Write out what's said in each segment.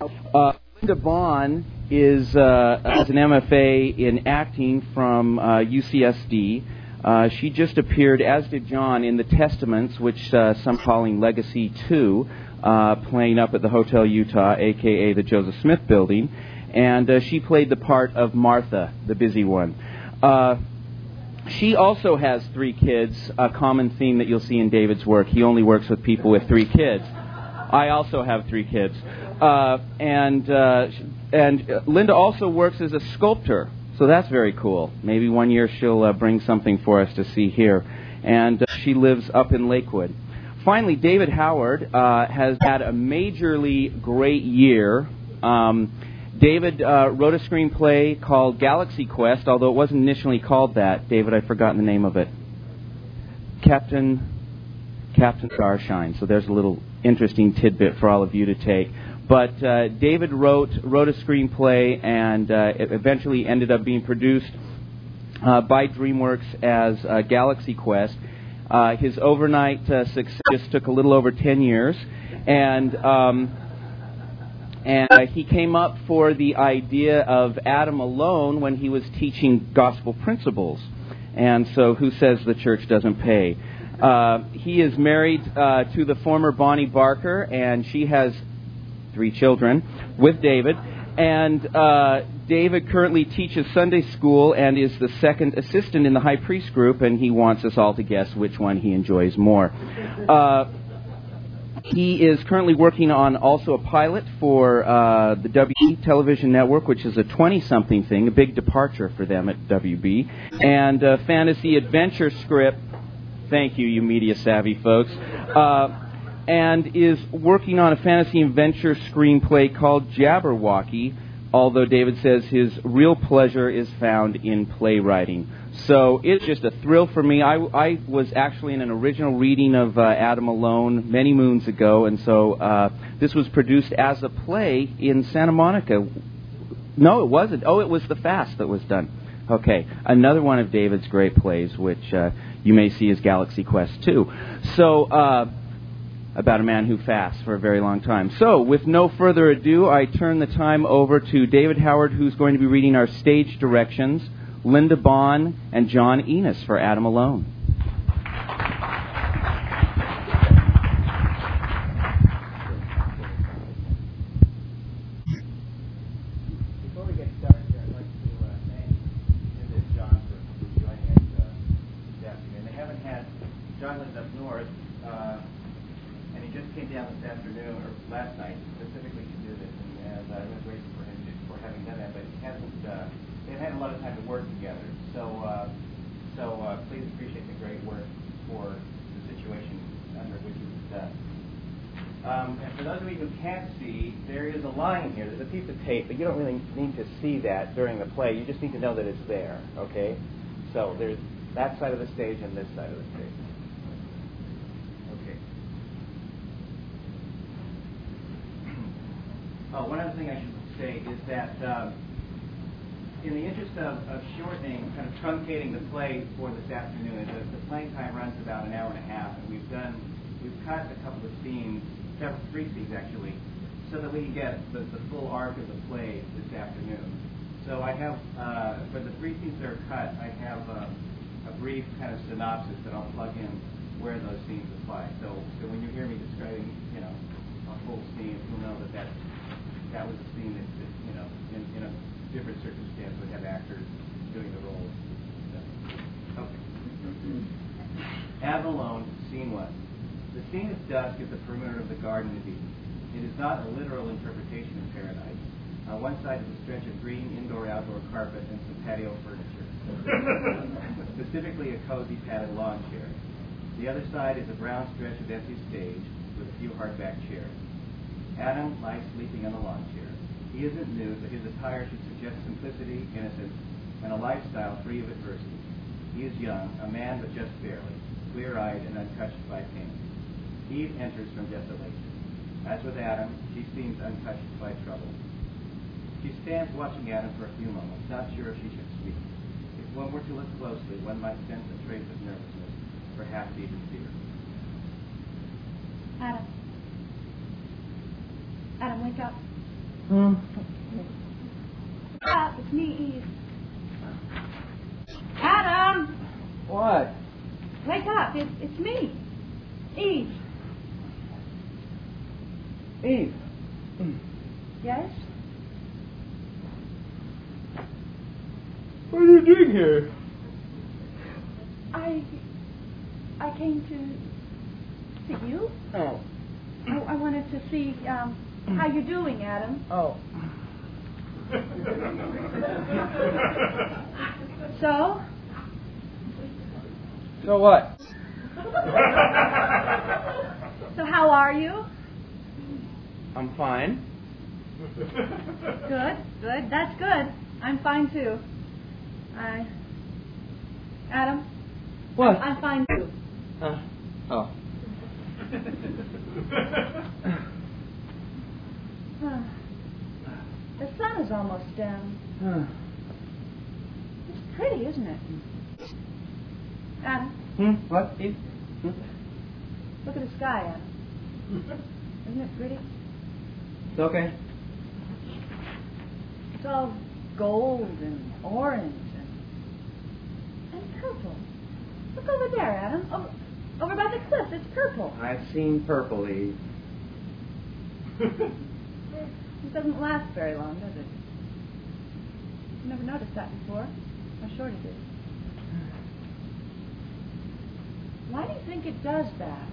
Linda Bond has an MFA in acting from UCSD. She just appeared, as did John, in The Testaments, which some calling Legacy 2, playing up at the Hotel Utah, a.k.a. the Joseph Smith Building. And she played the part of Martha, the busy one. She also has 3 kids, a common theme that you'll see in David's work. He only works with people with 3 kids. I also have 3 kids. And Linda also works as a sculptor, so that's very cool. Maybe one year she'll bring something for us to see here. And she lives up in Lakewood. Finally, David Howard has had a majorly great year. David wrote a screenplay called Galaxy Quest, although it wasn't initially called that. David, I've forgotten the name of it. Captain Starshine. So there's a little interesting tidbit for all of you to take. But David wrote a screenplay, and it eventually ended up being produced by DreamWorks as Galaxy Quest. His overnight success just took a little over 10 years, and he came up for the idea of Adam alone when he was teaching gospel principles. And so who says the church doesn't pay? He is married to the former Bonnie Barker, and she has 3 children with David. And David currently teaches Sunday school and is the second assistant in the high priest group, and he wants us all to guess which one he enjoys more. He is currently working on also a pilot for the WB television network, which is a 20-something thing, a big departure for them at WB, and a fantasy adventure script. Thank you, you media-savvy folks. And is working on a fantasy adventure screenplay called Jabberwocky, although David says his real pleasure is found in playwriting. So it's just a thrill for me. I was actually in an original reading of Adam Alone many moons ago, and so this was produced as a play in Santa Monica. No, it wasn't. Oh, it was The Fast that was done. Okay, another one of David's great plays, which you may see as Galaxy Quest 2. So, about a man who fasts for a very long time. So, with no further ado, I turn the time over to David Howard, who's going to be reading our stage directions, Linda Bond, and John Enos for Adam Alone. Before we get started here, I'd like to thank Linda and John for joining us this afternoon. They haven't had John lives up north, and he just came down this afternoon, or last night, specifically to do this, and I was grateful for him for having done that, but he hasn't, they've had a lot of time to work together, so please appreciate the great work for the situation under which it was done. And for those of you who can't see, there is a line here. There's a piece of tape, but you don't really need to see that during the play. You just need to know that it's there, okay? So there's that side of the stage and this side of the stage. Okay. One other thing I should say is that in the interest of shortening, kind of truncating the play for this afternoon, the playing time runs about an hour and a half, and we've cut a couple of scenes, 3 scenes actually, so that we can get the full arc of the play this afternoon. So I have, for the 3 scenes that are cut, I have a brief kind of synopsis that I'll plug in where those scenes apply. So when you hear me describing, a full scene, you'll know that was a scene that in a different circumstance would have actors doing the roles. So, okay. Adam Alone, Scene 1. The scene at dusk is the perimeter of the Garden of Eden. It is not a literal interpretation of paradise. On one side is a stretch of green indoor-outdoor carpet and some patio furniture, specifically a cozy padded lawn chair. The other side is a brown stretch of empty stage with a few hardback chairs. Adam lies sleeping on the lawn chair. He isn't nude, but his attire should suggest simplicity, innocence, and a lifestyle free of adversity. He is young, a man but just barely, clear-eyed and untouched by pain. Eve enters from desolation. As with Adam, she seems untouched by trouble. She stands watching Adam for a few moments, not sure if she should speak. If one were to look closely, one might sense a trace of nervousness, perhaps even fear. Adam, wake up. It's me, Eve. Adam! What? Wake up. It's me. Eve. Eve. Yes? What are you doing here? I came to see you. Oh. I wanted to see how you're doing, Adam. Oh. So? So what? So how are you? I'm fine. Good. That's good. I'm fine too. Adam? What? I'm fine too. Oh. The sun is almost down. It's pretty, isn't it? Adam? What, Eve? Look at the sky, Adam. Isn't it pretty? It's okay. It's all gold and orange and purple. Look over there, Adam. Over by the cliff, it's purple. I've seen purple, Eve. It doesn't last very long, does it? You never noticed that before. How short it is. Why do you think it does that?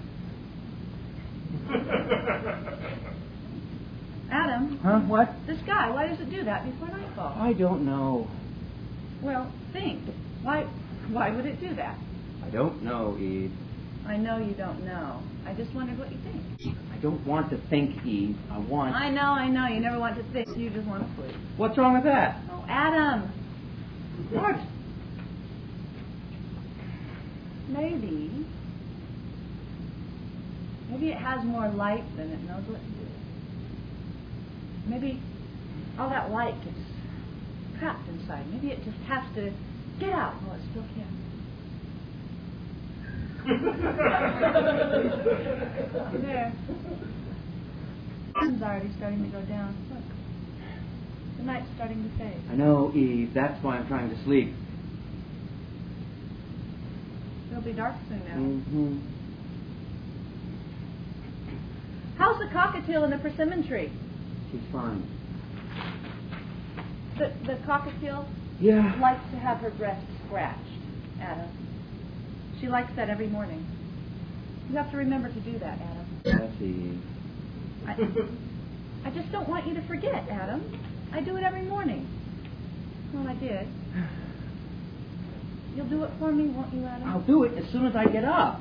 Adam? Huh? What? The sky, why does it do that before nightfall? I don't know. Well, think. Why would it do that? I don't know, Eve. I know you don't know. I just wondered what you think. I don't want to think, Eve. I want... I know. You never want to think. You just want to sleep. What's wrong with that? Oh, Adam. What? Maybe it has more light than it knows what to do. Maybe all that light gets trapped inside. Maybe it just has to get out while it still can. There. The sun's already starting to go down. Look. The night's starting to fade. I know, Eve. That's why I'm trying to sleep. It'll be dark soon now. Mm-hmm. How's the cockatiel in the persimmon tree? She's fine. The cockatiel Yeah. likes to have her breast scratched, Adam. She likes that every morning. You have to remember to do that, Adam. Yes, Eve. I just don't want you to forget, Adam. I do it every morning. Well, I did. You'll do it for me, won't you, Adam? I'll do it as soon as I get up.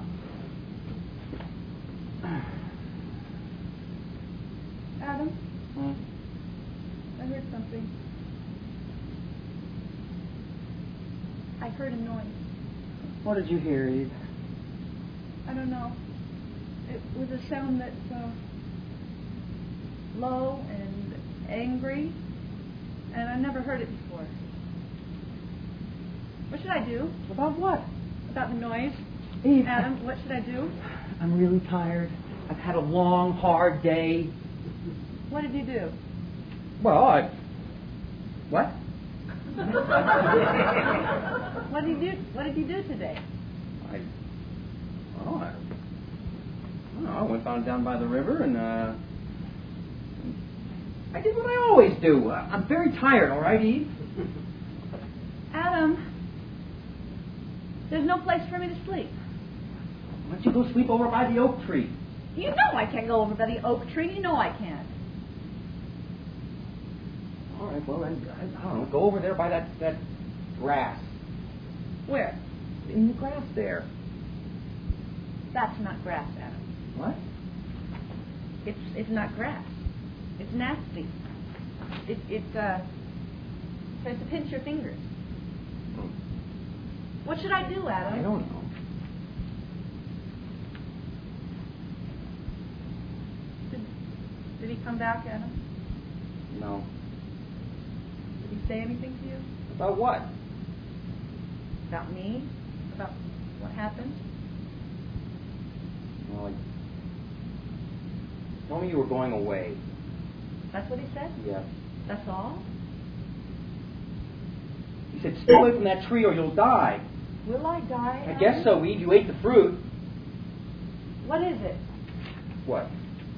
Adam? I heard something. I heard a noise. What did you hear, Eve? I don't know. It was a sound that's low and angry, and I've never heard it before. What should I do? About what? About the noise? Eve. Adam, what should I do? I'm really tired. I've had a long, hard day. What did you do? Well, What? What did you do today? I went down by the river and I did what I always do. I'm very tired, all right, Eve? Adam, there's no place for me to sleep. Why don't you go sleep over by the oak tree? You know I can't go over by the oak tree. You know I can't. All right, well, then, I don't know, go over there by that grass. Where? In the grass there. That's not grass, Adam. What? It's not grass. It's nasty. It's to pinch your fingers. What should I do, Adam? I don't know. Did he come back, Adam? No. Did he say anything to you? About what? About me? About what happened? Well, he told me you were going away. That's what he said? Yeah. That's all? He said, stay away from that tree or you'll die. Will I die? I guess so, Eve. You ate the fruit. What is it? What?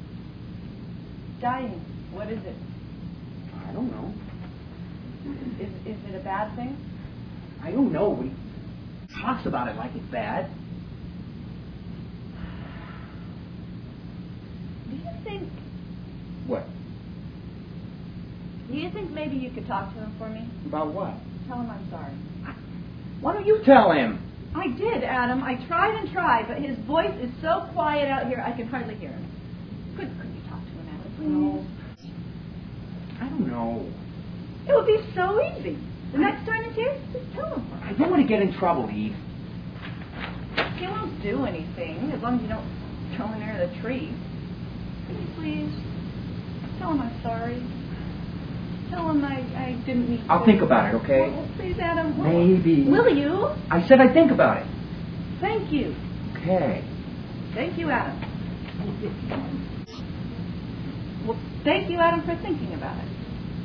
Dying. What is it? I don't know. Is it a bad thing? I don't know. He talks about it like it's bad. Do you think... What? Do you think maybe you could talk to him for me? About what? Tell him I'm sorry. Why don't you tell him? I did, Adam. I tried and tried, but his voice is so quiet out here I can hardly hear him. Could you talk to him, Adam, please? No. I don't know. It would be so easy. The next time he's here, just tell him. I don't want to get in trouble, Eve. He won't do anything as long as you don't throw him near the tree. Could you please tell him I'm sorry? Tell him I didn't mean to. I'll think about it, okay? Well, please, Adam. Maybe. Will you? I said I'd think about it. Thank you. Okay. Thank you, Adam. Well, thank you, Adam, for thinking about it.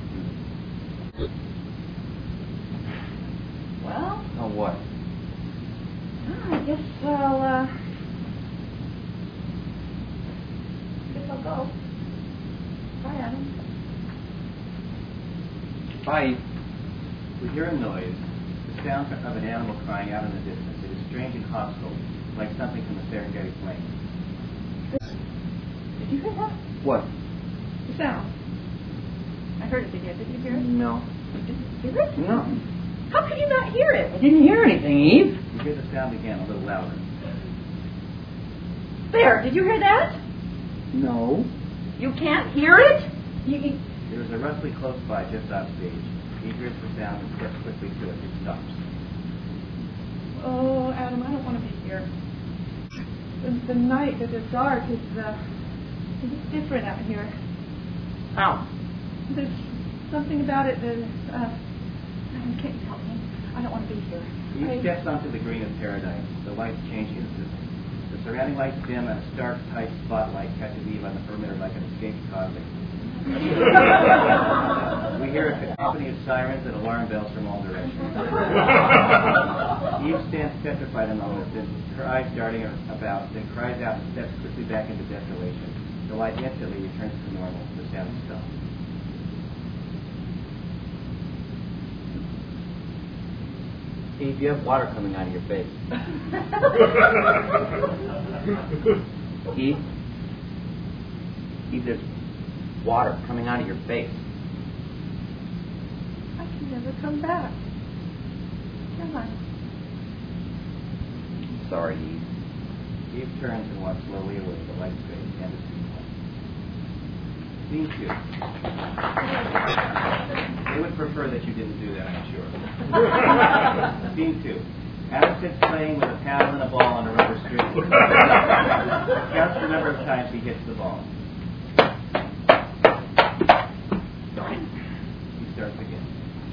Well? Oh, what? I guess I'll go. Bye, Adam. Bye. We hear a noise, the sound of an animal crying out in the distance. It is strange and hostile, like something from the Serengeti Plains. Did you hear that? What? The sound. I heard it again. Did you hear it? No. You didn't hear it? No. How could you not hear I it? didn't hear anything, Eve. You hear the sound again, a little louder. There, did you hear that? No. You can't hear it? There is a rustling close by, just off stage. He hears the sound and steps quickly to it. It stops. Oh, Adam, I don't want to be here. The night, the dark is different out here. How? There's something about it that Adam, can't you help me? I don't want to be here. He steps onto the green of paradise. The lights change instantly. The surrounding lights dim and a stark, tight spotlight catches Eve on the perimeter like an escaped convict. We hear a cacophony of sirens and alarm bells from all directions. Eve stands petrified a moment, then her eyes darting about, then cries out and steps quickly back into desolation. The light instantly returns to normal. The sound stops. Eve, you have water coming out of your face. Eve? Eve, there's water coming out of your face. I can never come back. Can I? Sorry, Eve. Eve turns and walks slowly away. The lights fade. End of scene 1. Scene 2. They would prefer that you didn't do that, I'm sure. Scene 2. Adam sits playing with a paddle and a ball on a rubber string. Counts the number of times he hits the ball. He starts again.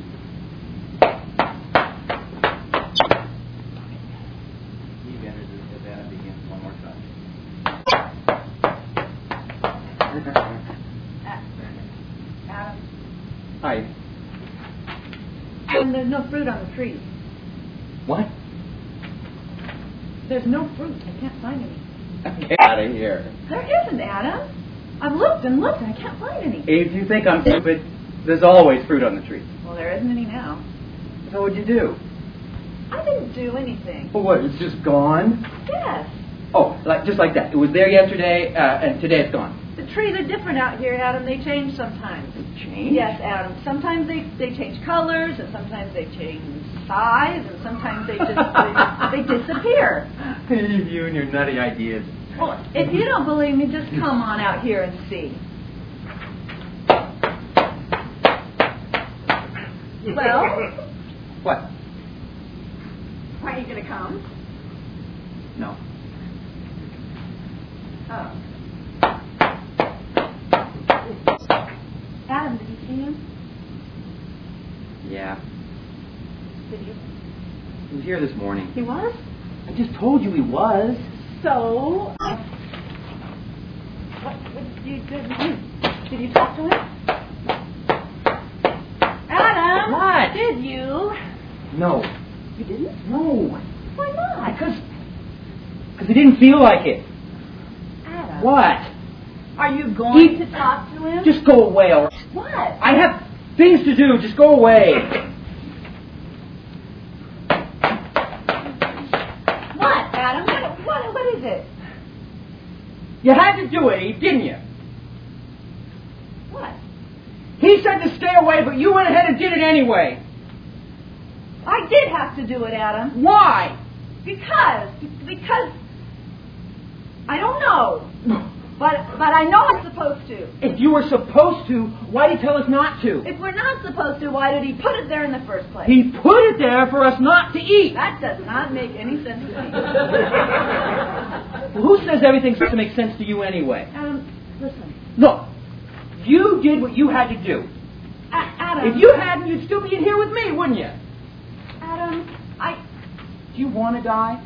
Eve enters the event and begins one more time. Adam. Hi. And there's no fruit on the tree. What? There's no fruit. I can't find any. Get out of here. There isn't, Adam. I've looked and looked and I can't find any. Eve, you think I'm stupid? There's always fruit on the tree. Well, there isn't any now. So what'd you do? I didn't do anything. Well, what, it's just gone? Yes. Oh, just like that. It was there yesterday, and today it's gone. The trees are different out here, Adam. They change sometimes. Change? Yes, Adam. Sometimes they change colors, and sometimes they change size, and sometimes they just they disappear. You and your nutty ideas. Well, if you don't believe me, just come on out here and see. Well? What? Aren't you going to come? No. Oh. Adam, did you see him? Yeah. Did you? He was here this morning. He was? I just told you he was. So, what did you do? Did you talk to him? Did you? No. You didn't? No. Why not? Because he didn't feel like it. Adam. What? Are you going to talk to him? Just go away, all right? What? I have things to do. Just go away. What, Adam? What is it? You had to do it, Eve, didn't you? What? He said to stay away, but you went ahead and did it anyway. I did have to do it, Adam. Why? Because I don't know. But I know I'm supposed to. If you were supposed to, why did he tell us not to? If we're not supposed to, why did he put it there in the first place? He put it there for us not to eat. That does not make any sense to me. Well, who says everything's supposed to make sense to you anyway? Listen. Look, you did what you had to do. Adam. If you hadn't, you'd still be in here with me, wouldn't you? Adam, Do you want to die?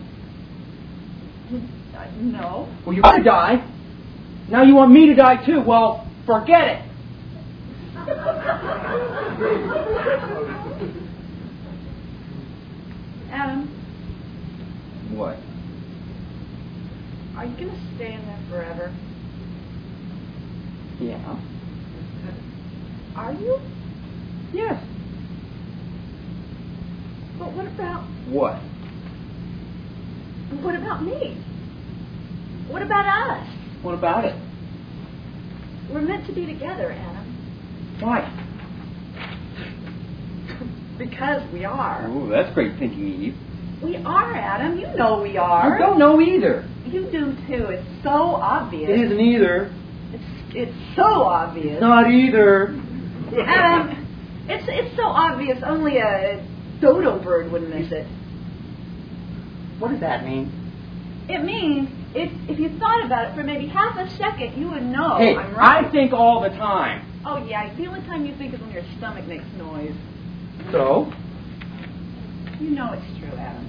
No. Well, you're going to die. Now you want me to die too. Well, forget it. Adam, What? are you going to stay in there forever? Yeah. Are you? Yes. But what about What? me? What about us? What about it? We're meant to be together, Adam. Why? Because we are. Oh, that's great thinking, Eve. We are, Adam. You know we are. I don't know either. You do too. It's so obvious. It isn't either. It's so obvious. Not either. Adam, it's so obvious. Only a dodo bird would miss it. What does that mean? It means if you thought about it for maybe half a second, you would know. Hey, I'm right. I think all the time. Oh yeah, the only time you think is when your stomach makes noise. So? You know it's true, Adam.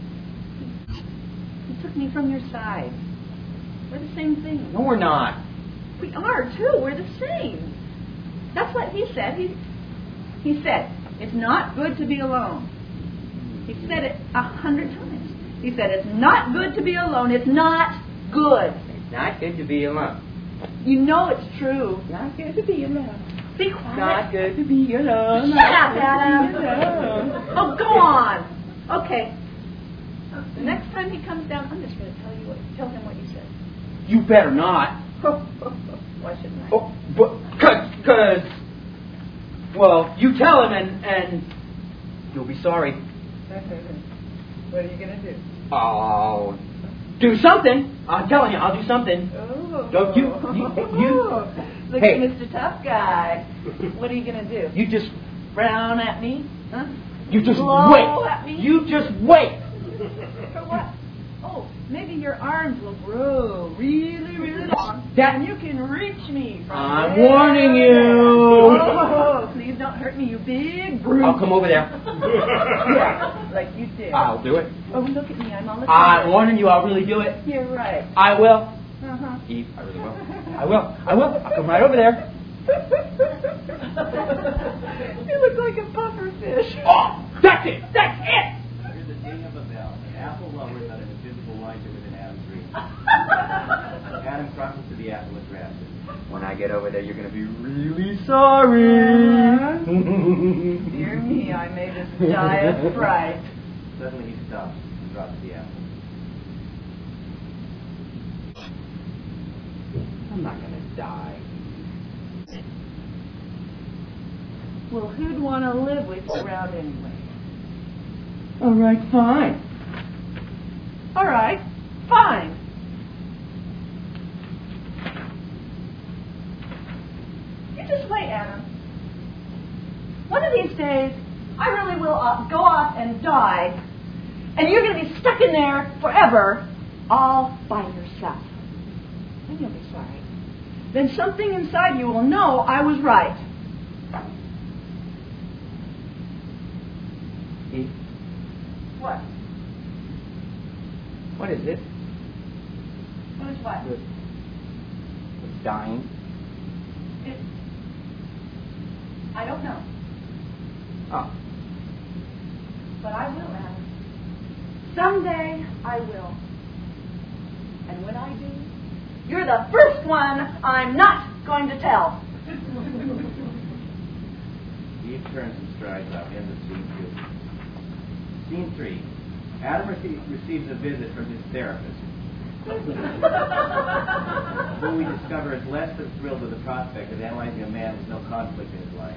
You took me from your side. We're the same thing. No, we're not. We are too. We're the same. That's what he said. He said it's not good to be alone. He said it 100 times. He said it's not good to be alone. It's not good. It's not good to be alone. You know it's true. Not good to be alone. Be quiet. Not good to be alone. Shut up, Adam. Oh, go on. Okay. The next time he comes down, I'm just going to tell him what you said. You better not. Why shouldn't I? Oh, but because, well, you tell him and you'll be sorry. What are you going to do? I'll do something. I'm telling you, I'll do something. Oh. Don't you? Look Hey. at Mr. Tough Guy. What are you going to do? You just, Frown at me? Huh? you just Blow wait. at me? You just wait. For what? Oh, maybe your arms will grow really, really long. That- and you can reach me from I'm there. warning you. Oh, please don't hurt me, you big brute. I'll come over there. Yeah, like you did. I'll do it. Oh, look at me, I'm all the I'm warning you, I'll really do it. You're right. I will. Uh-huh. Eve, I really will. I will. I'll come right over there. You look like a puffer fish. Oh, that's it. That's it. Here's the ding of a bell. An apple lover is not an invisible lighter within Adam's reach. Adam crosses to the apple and grabs it. When I get over there, you're going to be really sorry. Dear me, I may just die of fright. Suddenly he stops and drops the apple. I'm not going to die. Well, who'd want to live with you around anyway? All right, fine. All right, fine. You just wait, Adam. One of these days, I really will go off and die, and you're going to be stuck in there forever, all by yourself. Then you'll be sorry. Then something inside you will know I was right. Eve, What? what is it? What is what? It's dying. I don't know. Oh. But I will, Adam. Someday I will. And when I do, you're the first one I'm not going to tell. Eve turns and strides out. End of scene 2. Scene 3. Adam receives a visit from his therapist, who we discover is less than thrilled with the prospect of analyzing a man with no conflict in his life.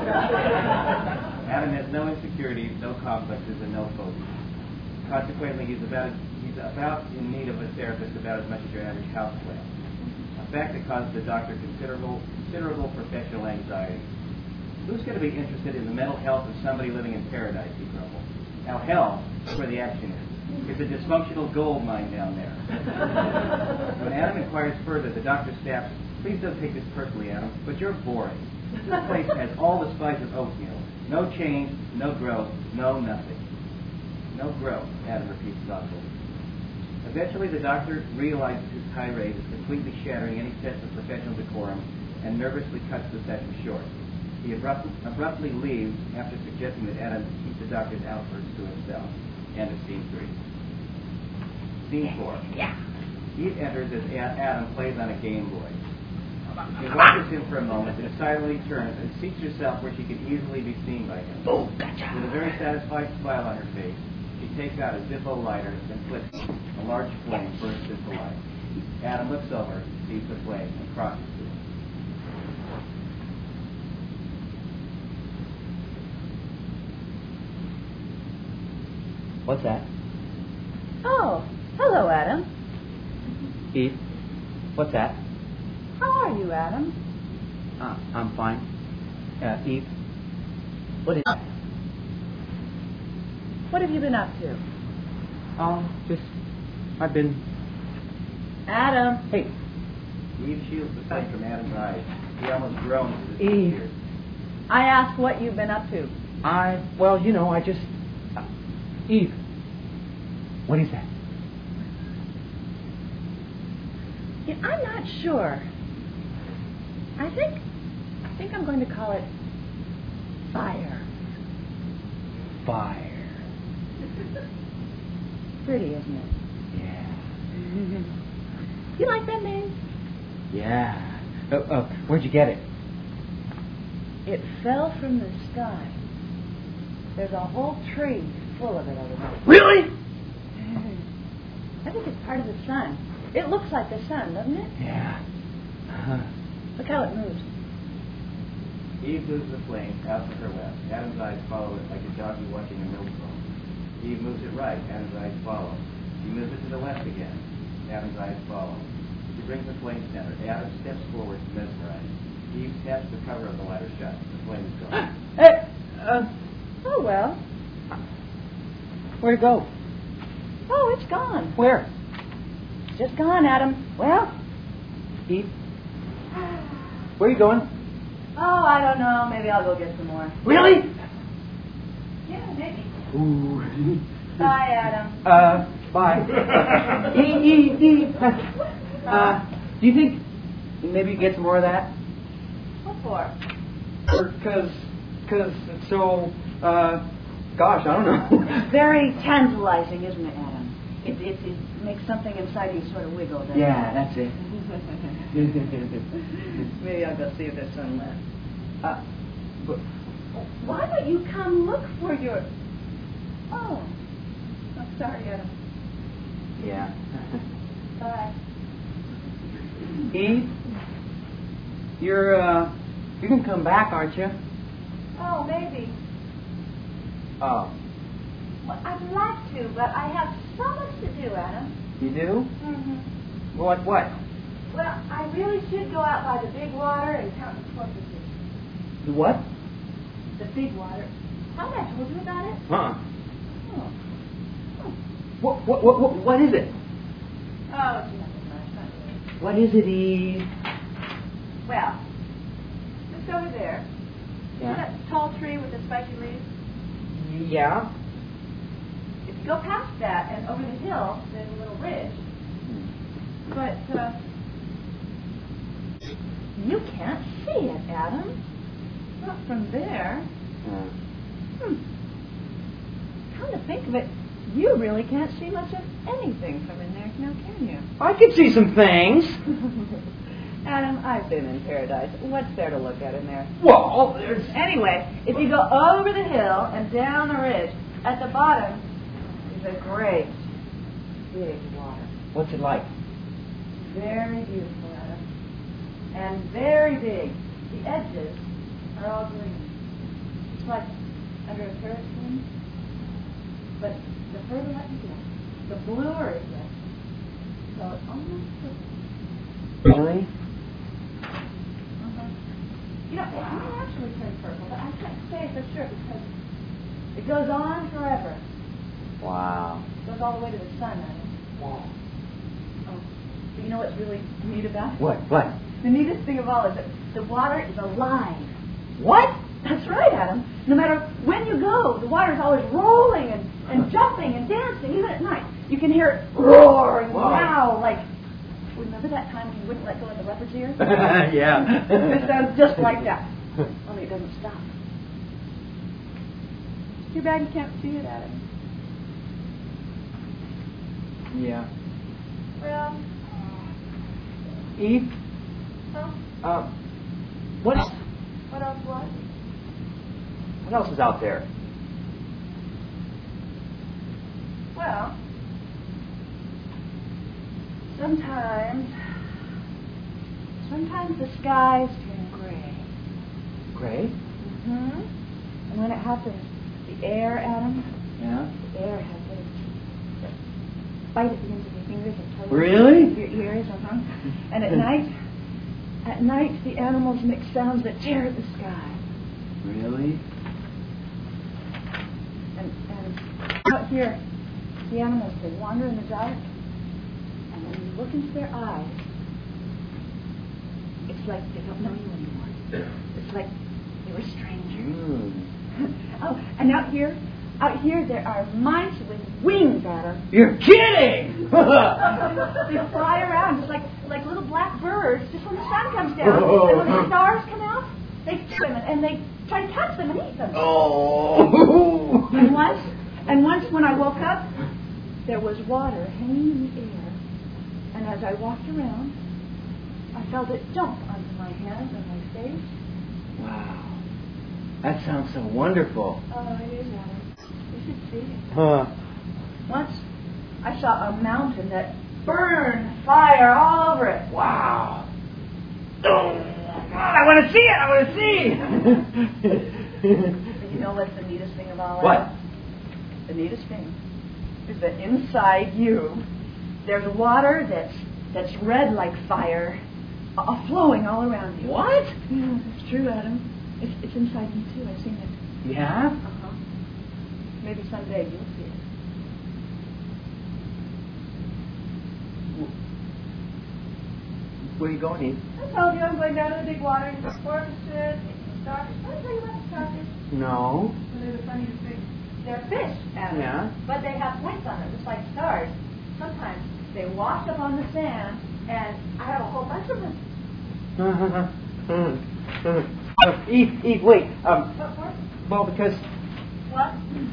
Adam has no insecurities, no complexes, and no phobias. Consequently, he's about in need of a therapist about as much as your average houseplant. A fact that causes the doctor considerable professional anxiety. Who's going to be interested in the mental health of somebody living in paradise, he grumbled. Now, hell is where the action is. It's a dysfunctional gold mine down there. When Adam inquires further, the doctor snaps, "Please don't take this personally, Adam, but you're boring. This place has all the spice of oatmeal. No change, no growth, no nothing." No growth, Adam repeats thoughtfully. Eventually, the doctor realizes his tirade is completely shattering any sense of professional decorum and nervously cuts the session short. He abruptly leaves after suggesting that Adam keep the doctor's outbursts to himself. End of scene 3. Scene 4. Yeah. Eve enters as Adam plays on a Game Boy. She watches him for a moment, then silently turns and seats herself where she can easily be seen by him. Oh, gotcha. With a very satisfied smile on her face, she takes out a Zippo lighter and flips it. A large flame bursts into life. Adam looks over, sees the flame, and crosses to it. What's that? Oh, hello, Adam. Eve? What's that? How are you, Adam? I'm fine. Eve? What is that? What have you been up to? I've been... Adam. Hey, Eve shields the sight from Adam's eyes. He almost groans as his Eve. tears. I asked what you've been up to. I just... Eve, what is that? Yeah, I'm not sure. I think I'm going to call it fire. Fire. Pretty, isn't it? Yeah. You like that name? Yeah. Where'd you get it? It fell from the sky. There's a whole tree full of it over there. Really? I think it's part of the sun. It looks like the sun, doesn't it? Yeah. Look how it moves. Eve moves the flame out to her left. Adam's eyes follow it like a jockey watching a millstone. Eve moves it right. Adam's eyes follow. She moves it to the left again. Adam's eyes follow. She brings the flame center. Adam steps forward to mesmerize. Eve snaps the cover of the lighter shut. The flame is gone. Hey, Oh, well. where'd it go? Oh, it's gone. Where? It's just gone, Adam. Well. Eve? Where are you going? Oh, I don't know. Maybe I'll go get some more. Really? Yeah, maybe. Ooh. Bye, Adam. Bye. Eve. Do you think maybe you get some more of that? What for? Because it's so, gosh, I don't know. It's very tantalizing, isn't it, Adam? It makes something inside you sort of wiggle, doesn't Yeah, that's it. it? Maybe I'll go see if there's some left. But Why don't you come look for your... Oh. I'm sorry, Adam. yeah. Bye. Eve, you're gonna come back, aren't you? Oh, maybe. Oh, Well, I'd like to, but I have so much to do, Adam. you do? Mm-hmm. What? Well, I really should go out by the big water and count the porpoises. The what? The big water. Haven't I told you about it? Huh? Oh. What is it? Oh, it's nothing much, not really. What is it, Eve? Well, it's over there. See Yeah. that tall tree with the spiky leaves? Yeah. If you go past that and over the hill, there's a little ridge. But, you can't see it, Adam. Not from there. think of it, you really can't see much of anything from in there now, can you? I could see some things. Adam, I've been in paradise. What's there to look at in there? Well, there's... Anyway, if you go over the hill and down the ridge, at the bottom is a great big water. What's it like? Very beautiful, Adam. And very big. The edges are all green. It's like under a parrot's wing. But the further up you get, the bluer it gets. So it's almost purple. Really? You know, it may actually turn purple, but I can't say for sure because it goes on forever. Wow. It goes all the way to the sun, Adam. Wow. Oh, but you know what's really neat about it? What? The neatest thing of all is that the water is alive. What? That's right, Adam. No matter when you go, the water is always rolling and jumping and dancing, even at night. You can hear it roar and growl like... Remember that time when you wouldn't let go of the leopard's ear? Yeah. It sounds just like that. Only it doesn't stop. Too bad you can't see it, Adam. Yeah. Well... Eve? Huh? What else was? What else is out there? Well... Sometimes the skies turn gray. Gray? Mm-hmm. And when it happens, the air, Adam, Yeah. the air has those bite at the ends of your fingers and toes. Really? Your ears, And at night, the animals make sounds that tear at the sky. Really? And out here, the animals, they wander in the dark. And when you look into their eyes, it's like they don't know you anymore. It's like they were strangers. Oh, and out here there are mice with wings, Adam. You're kidding! They fly around just like little black birds just when the sun comes down. And when the stars come out, they swim and they try to catch them and eat them. Oh! And once when I woke up, there was water hanging in the air. And as I walked around, I felt it jump onto my hands and my face. Wow. That sounds so wonderful. Oh, it is, Adam. You should see it. Huh. Once, I saw a mountain that burned fire all over it. Wow. Oh, God, I want to see it. I want to see. And you know what's the neatest thing of all? What? The neatest thing is that inside you, there's water that's red like fire, flowing all around you. What? Yeah, it's true, Adam. It's inside you too. I've seen it. You have? Uh-huh. Maybe someday you'll see it. Where are you going, Eve? I told you I'm going down to the big water to the porpoises, and starfish. Did I tell you about the starfish? No. Well, they're the funniest things. They're fish, Adam. Yeah. But they have points on them, just like stars. Sometimes they wash up on the sand, and I have a whole bunch of them. Eve, wait. What for? Well, because What?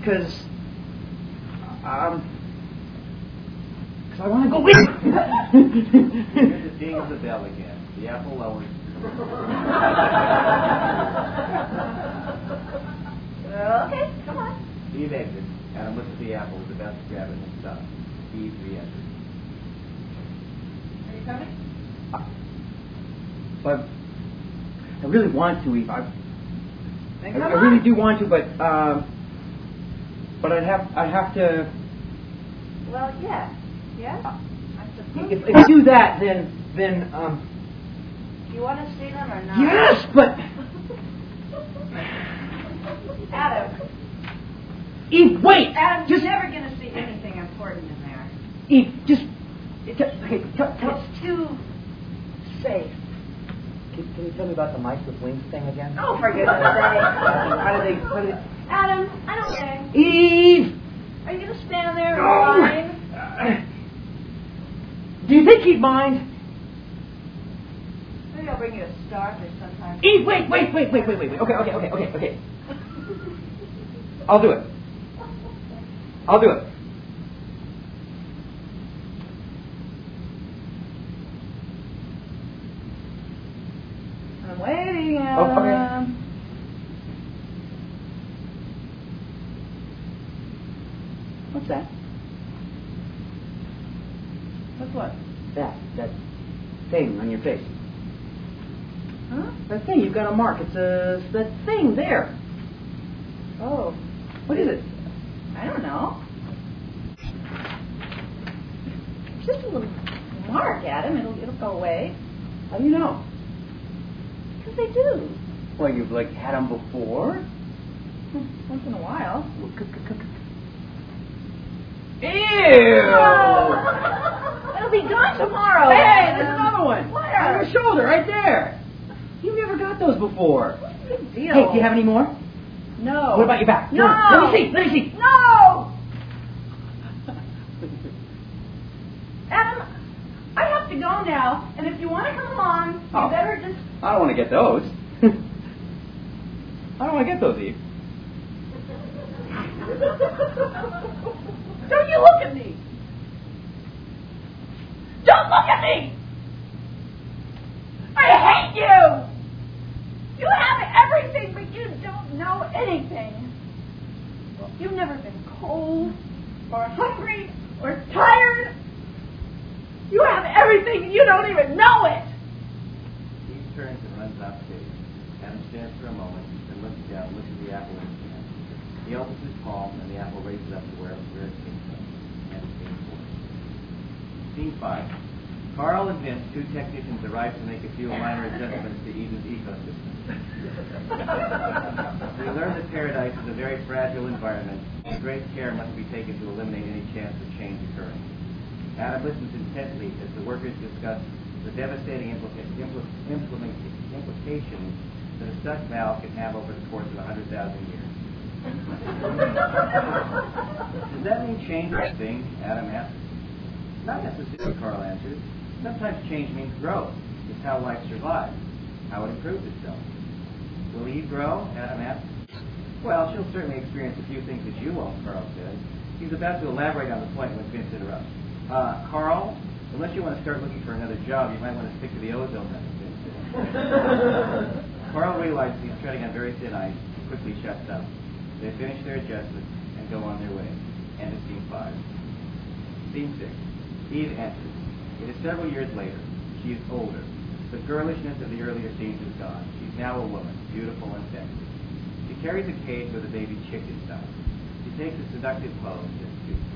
I want to go with you. Here's the ding of the bell again. The apple lowers. Okay, come on. Eve exits. Adam looks at the apple with the best to grab it and stuff. Eve re-enters. Are you coming? But I really want to, Eve. I Then come really on. do want to, but I'd have to. Well, yes. Yes? I suppose. If you do that, then. You want to see them or not? Yes, but. Adam. Eve, wait. Adam, you're never going to see anything important in there. Eve, just. Okay, It's too safe. Can you tell me about the mice with wings thing again? Oh, for goodness sake. How do they? Adam, I don't care. Eve! Are you going to stand there and No! whine? Do you think he'd mind? Maybe I'll bring you a starfish sometime. Eve, wait. Okay. I'll do it. I'll do it. I'm waiting, Oh, okay. Adam. What's that? What's what? That thing on your face. Huh? That thing, you've got a mark. It's that thing there. Oh. What is it? I don't know. It's just a little mark, Adam. It'll go away. How do you know? Because they do. Well, you've had them before. Once in a while. Ew! It'll be gone tomorrow. Hey, there's another one. Where? On your shoulder, right there. You never got those before. What's the big deal? Hey, do you have any more? No. What about your back? No. Let me see. No. Adam, I have to go now, and if you want to come along, you Oh. better just... I don't want to get those. I don't want to get those, Eve. Don't you look at me! Don't look at me! I hate you! You have everything, but you don't know anything. You've never been cold, or hungry, or tired. You have everything, and you don't even know it! Steve turns and runs upstairs. Adam stands for a moment, then looks down, looks at the apple in his hand. He opens his palm, and the apple raises up to where it came from. And scene 4. Scene 5. Carl and Vince, two technicians, arrive to make a few minor adjustments to Eden's ecosystem. We learn that paradise is a very fragile environment, and great care must be taken to eliminate any chance of change occurring. Adam listens intently as the workers discuss the devastating implications that a stuck valve can have over the course of 100,000 years. Does that mean change is a thing? Adam asks. Not necessarily, Carl answers. Sometimes change means growth. It's how life survives, how it improves itself. Will Eve grow? Adam asks. Well, she'll certainly experience a few things that you won't, Carl says. He's about to elaborate on the point when Vince interrupts. Carl, unless you want to start looking for another job, you might want to stick to the ozone method, Vince says. Carl realizes he's treading on very thin ice and quickly shuts up. They finish their adjustments and go on their way. End of scene 5. Scene 6. Eve enters. It is several years later. She is older. The girlishness of the earlier scenes is gone. She's now a woman, beautiful and sexy. She carries a cage with a baby chick inside. She takes a seductive pose and speaks.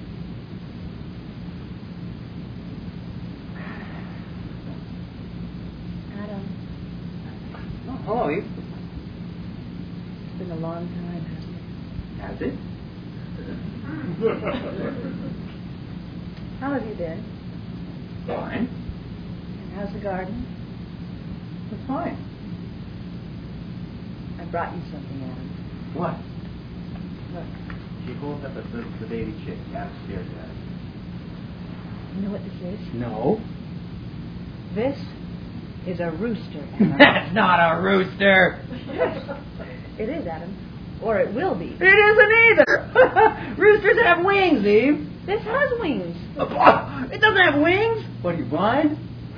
Adam, Oh, hello, Eve. it's been a long time, hasn't it? Has it? How have you been? Fine. And how's the garden? It's fine. I brought you something, Adam. What? Look, She holds up the baby chick. Adam stares at it. you know what this is? No. This is a rooster, Adam. That's not a rooster. Yes, it is, Adam. Or it will be. It isn't either. Roosters have wings, Eve. This has wings. It doesn't have wings. What, are you blind?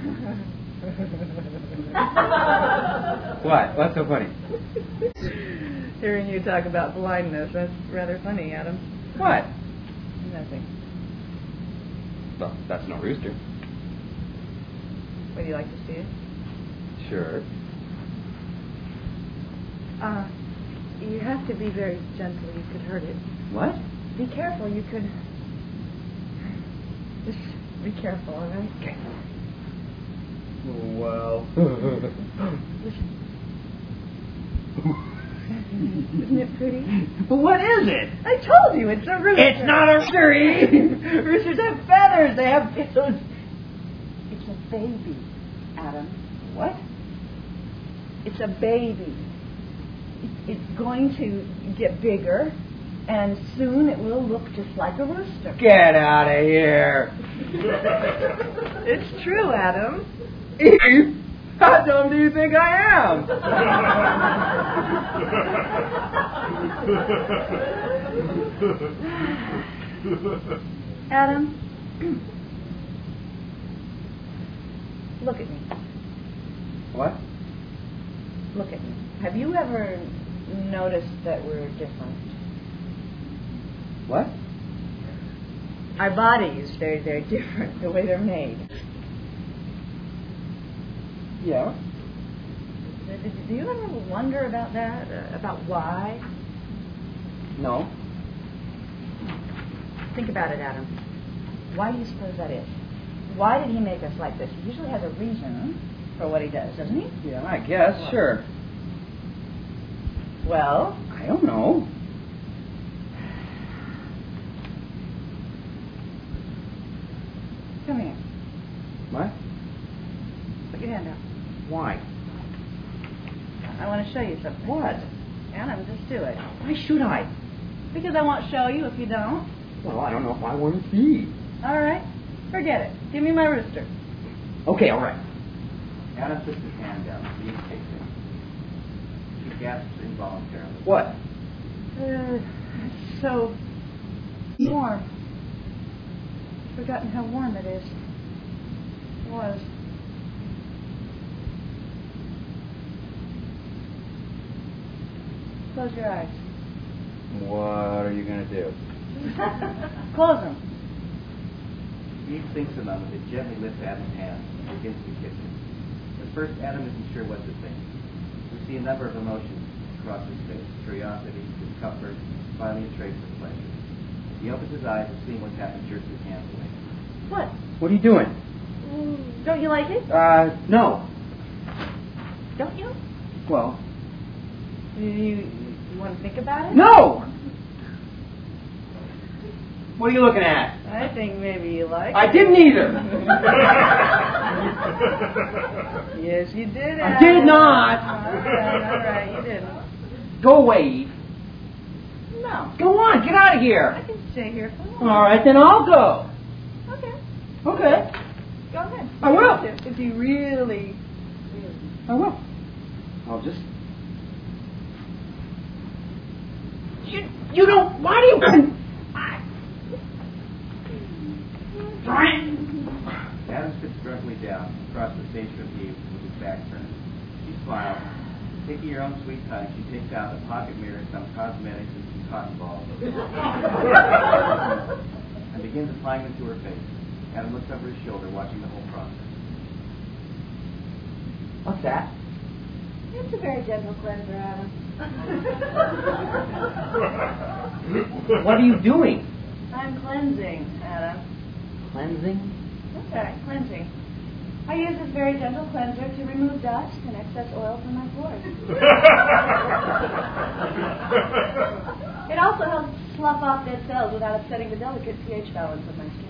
What? What's so funny? Hearing you talk about blindness, that's rather funny, Adam. What? Nothing. Well, that's no rooster. Would you like to see it? Sure. You have to be very gentle. You could hurt it. What? Be careful. You could... Just be careful, all right? Okay. Well. Listen. Isn't it pretty? But what is it? I told you, it's a rooster. It's not a rooster, Eve. Roosters have feathers. They have those. It's a baby, Adam. What? It's a baby. It's going to get bigger, and soon it will look just like a rooster. Get out of here. It's true, Adam. Eve, how dumb do you think I am? Adam, look at me. What? Look at me. Have you ever noticed that we're different? What? Our bodies, they're different, the way they're made. Yeah. Do you ever wonder about that? About why? No. Think about it, Adam. Why do you suppose that is? Why did he make us like this? He usually has a reason for what he does, doesn't he? Yeah, I guess. Sure. Well, I don't know. come here. What? Put your hand out. Why? I want to show you something. What? Adam, just do it. Why should I? Because I won't show you if you don't. Well, I don't know if I want to see. All right. Forget it. Give me my rooster. Okay, all right. Adam puts his hand down. Eve takes it. She gasps involuntarily. What? It's so warm. Forgotten how warm it is. Was. Close your eyes. What are you going to do? Close them. Eve thinks a moment and gently lifts Adam's hand and begins to kiss him. At first, Adam isn't sure what to think. We see a number of emotions across his face: curiosity, discomfort, finally a trace of pleasure. He opens his eyes and seeing what's happened, jerks his hand away. What? What are you doing? Don't you like it? No. Don't you? Well, You want to think about it? no! What are you looking at? I think maybe you like I it. didn't either. Yes, you did. I did not. All right, you didn't. Go away, Eve. No. Go on, get out of I here. can stay here for a while. All right, then I'll go. Okay. Okay, Go ahead. I will. If you really... I will. I'll just... You don't... Why do you... Adam sits grumpily down across the stage from Eve with his back turned. She smiles. Taking her own sweet time, she takes out a pocket mirror, some cosmetics, and some cotton balls. And begins applying them to her face. Adam looks over his shoulder, watching the whole process. What's that? It's a very gentle cleanser, Adam. What are you doing? I'm cleansing, Adam. Cleansing? That's right, cleansing. I use this very gentle cleanser to remove dust and excess oil from my pores. It also helps slough off dead cells without upsetting the delicate pH balance of my skin.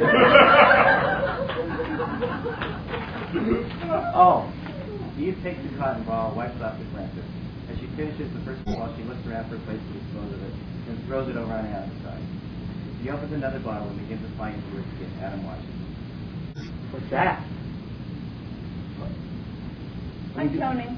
Oh. Eve takes the cotton ball, wipes off the cleanser. As she finishes the first ball, she looks around for a place to dispose of it and throws it over on Adam's side. He opens another bottle and begins applying it to her skin. Adam watches. What's that? I'm toning.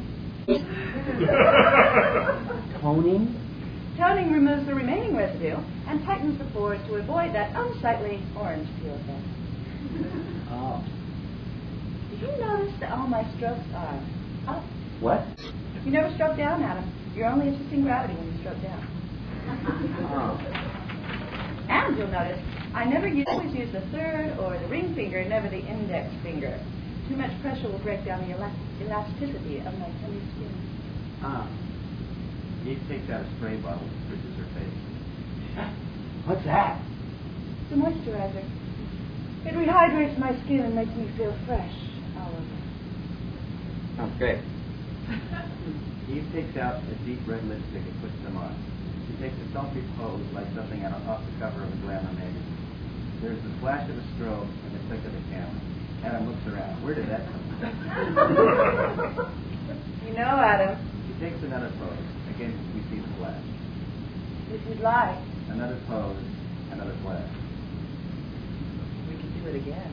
Toning? Toning removes the remaining residue and tightens the pores to avoid that unsightly orange peel effect. Oh. Did you notice that all my strokes are up? What? You never stroke down, Adam. You're only assisting gravity when you stroke down. Oh. And you'll notice I always use the third or the ring finger, never the index finger. Too much pressure will break down the elasticity of my tender skin. Ah. Eve takes out a spray bottle and spritz her face. What's that? It's a moisturizer. It rehydrates my skin and makes me feel fresh all over. Sounds great. Eve takes out a deep red lipstick and puts them on. She takes a sultry pose like something off the cover of a glamour magazine. There's the flash of a strobe and the click of the camera. Adam looks around. Where did that come from? You know, Adam, She takes another pose. Again, we see the flash. if you'd like, Another pose, another flash. we could do it again.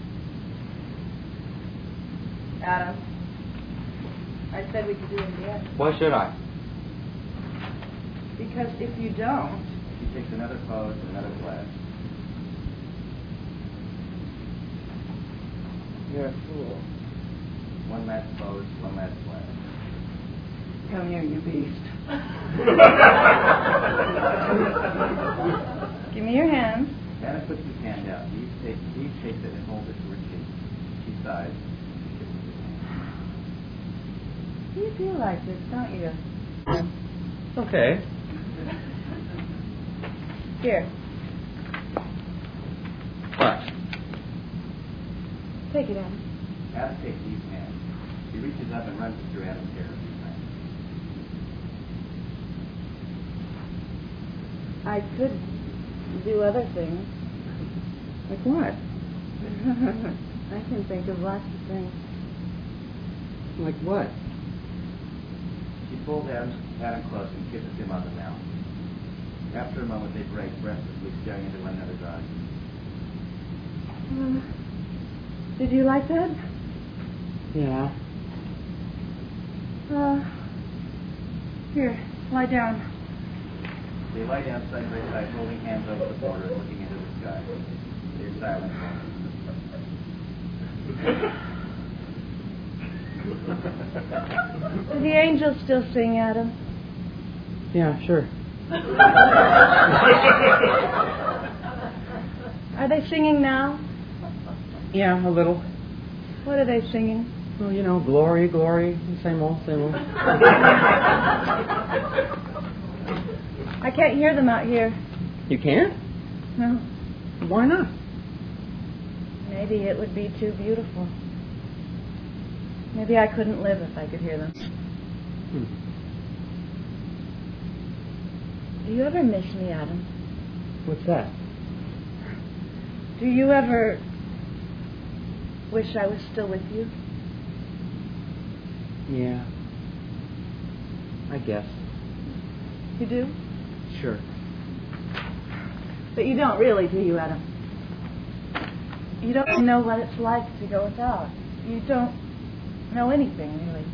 Adam, I said we could do it again. Why should I? Because if you don't, She takes another pose and another flash. You're a fool. One last pose, one last flash. Come here, you beast. Give me your hand. Adam puts his hand out. Eve takes it and holds it to her cheek. She sighs. You feel like this, don't you? Okay. Here, What? take it, Adam. Adam takes Eve's hand. She reaches up and runs it through Adam's hair a few times. I could do other things. Like what? I can think of lots of things. Like what? She pulls Adam close and kisses him on the mouth. After a moment, they break, breathlessly staring into one another's eyes. Did you like that? Yeah. Here, lie down. They lie down side by side, holding hands over the border and looking into the sky. They're silent. Do the angels still sing, Adam? Yeah, sure. Are they singing now? Yeah, a little. What are they singing? Well, you know, glory, glory, same old, same old. I can't hear them out here. You can't? No. Why not? Maybe it would be too beautiful. Maybe I couldn't live if I could hear them. Do you ever miss me, Adam? What's that? Do you ever wish I was still with you? Yeah. I guess. You do? Sure. But you don't really, do you, Adam? You don't know what it's like to go without. You don't know anything, really.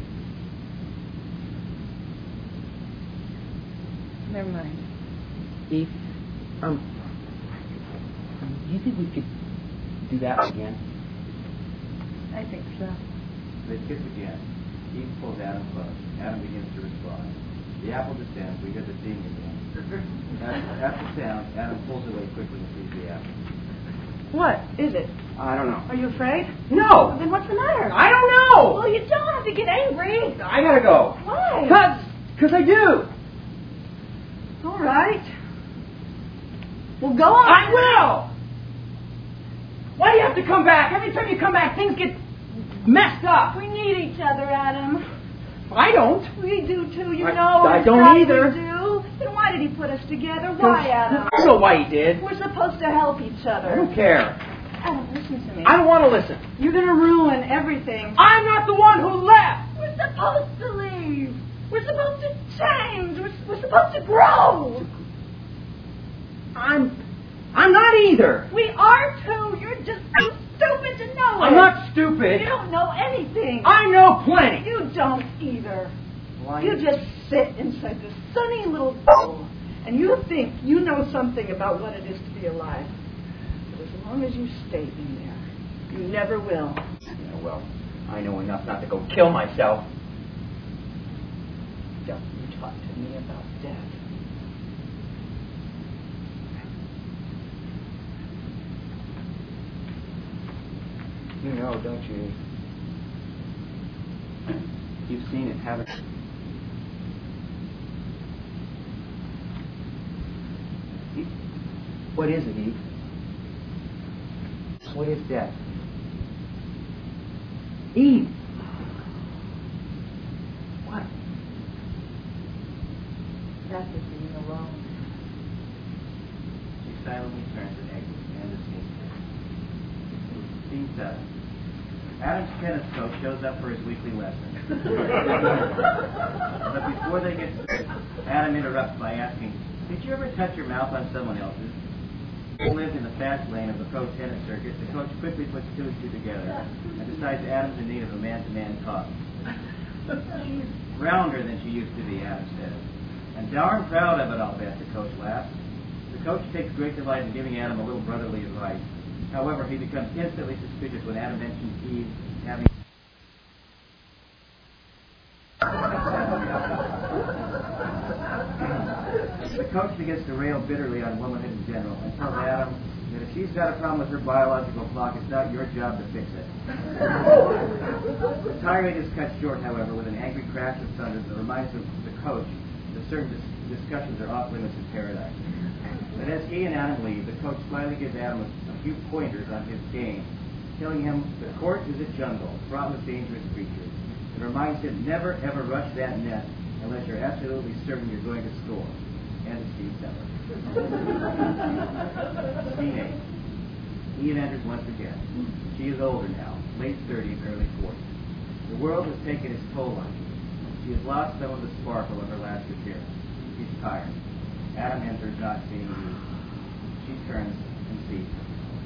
Never mind. Eve, do you think we could do that again? I think so. They kiss again. Eve pulls Adam close. Adam begins to respond. The apple descends. We hear the ding again. At the sound, Adam pulls away quickly and sees the apple. What is it? I don't know. Are you afraid? No! Then what's the matter? I don't know! Well, you don't have to get angry. I gotta go. Why? Because I do. All right. Well, go on. I will! Why do you have to come back? Every time you come back, things get messed up. We need each other, Adam. I don't. We do too, you I know. don't Inside either. We do. Then why did he put us together? Why, Adam? I don't know why he did. We're supposed to help each I other. don't care. Adam, listen to me. I don't want to listen. You're going to ruin everything. I'm not the one who left. We're supposed to leave. We're supposed to change. We're supposed to grow. I'm not either. We are too. You're just too stupid to know it. I'm not stupid. You don't know anything. I know plenty. You don't either. Why? You just sit inside this sunny little bowl and you think you know something about what it is to be alive. But as long as you stay in there, you never will. Yeah, well, I know enough not to go kill myself. Don't you talk to me about death. You know, don't you? You've seen it, haven't you? What is it, Eve? What is death? Eve! What? Death is being alone. She silently turns and exits and is seen. Scene 7. Adam's tennis coach shows up for his weekly lesson. But before they get started, Adam interrupts by asking, "Did you ever touch your mouth on someone else's?" Who lived in the fast lane of the pro tennis circuit, the coach quickly puts two and two together and decides Adam's in need of a man-to-man talk. She's rounder than she used to be, Adam says. And darn proud of it, I'll bet, the coach laughs. The coach takes great delight in giving Adam a little brotherly advice. However, he becomes instantly suspicious when Adam mentions Eve having... The coach begins to rail bitterly on womanhood in general and tells Adam that if she's got a problem with her biological clock, it's not your job to fix it. The tirade is cut short, however, with an angry crash of thunder that reminds the coach that certain discussions are off limits in paradise. But as he and Adam leave, the coach finally gives Adam a few pointers on his game, telling him the court is a jungle fraught with dangerous creatures, and reminds him never ever rush that net unless you're absolutely certain you're going to score. And Steve Seller. Scene 8. Eve enters once again. She is older now, late 30s, early 40s. The world has taken its toll on her. She has lost some of the sparkle of her last appearance. She's tired. Adam enters not seeing Eve. She turns and sees her.